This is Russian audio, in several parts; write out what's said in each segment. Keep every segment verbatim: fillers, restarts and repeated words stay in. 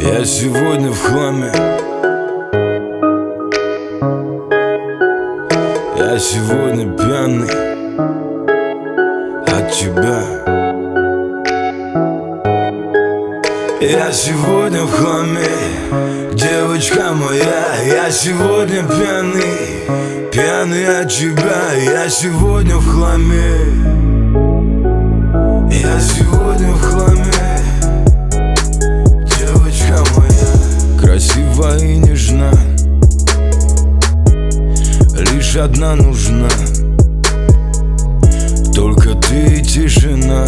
Я сегодня в хламе. Я сегодня пьяный от тебя. Я сегодня в хламе, девочка моя. Я сегодня пьяный, пьяный от тебя. Я сегодня в хламе. Я сегодня в хламе, девочка моя. Красива и нежна, лишь одна нужна, только ты и тишина.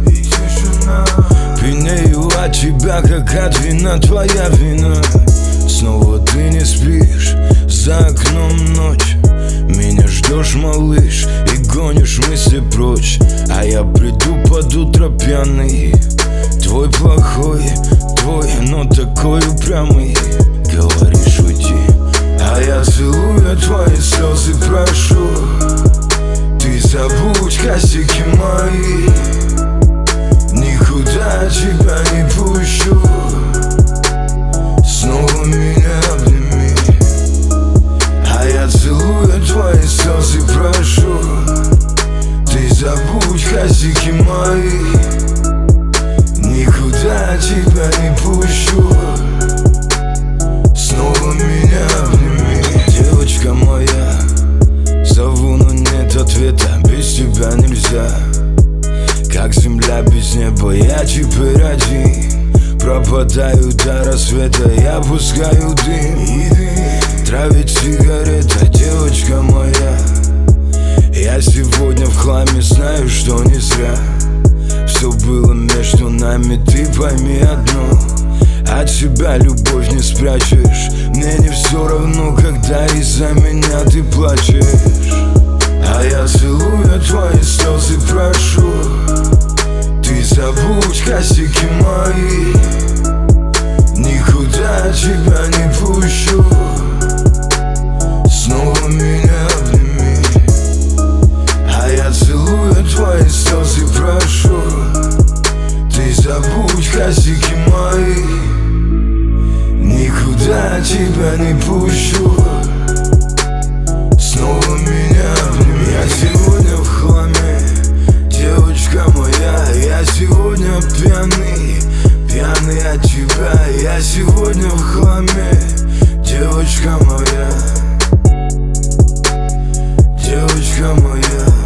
Пьянею от тебя, как от вина, твоя вина. Снова ты не спишь, за окном ночь. Меня ждешь, малыш, и гонишь мысли прочь. А я приду под утро пьяный, твой плохой, твой, но такой упрямый. Говоришь уйти, а я целую твои слезы, прошу. Ты забудь косяки мои, никуда тебя не пущу. Снова меня обними, а я целую твои слезы, прошу. Ты забудь косяки мои, никуда тебя не пущу. Снова меня обними, девочка моя. Зову, но нет ответа, без тебя нельзя. Как земля без неба, я теперь один. Пропадаю до рассвета, я пускаю дым и дым. Травит сигарета, девочка моя. Я сегодня в хламе, знаю, что не зря. Все было между нами, ты пойми одно: от себя любовь не спрячешь. Мне не все равно, когда из-за меня ты плачешь. А я целую твои слезы, прошу. Ты забудь косяки мои, никуда тебя не пущу. Снова меня обними, а я целую твои слезы, прошу. Ты забудь косяки мои, никуда тебя не пущу. Снова меня обними. Я сегодня в хламе, девочка моя. Я сегодня пьяный, пьяный от тебя. Я сегодня в хламе, девочка моя, девочка моя.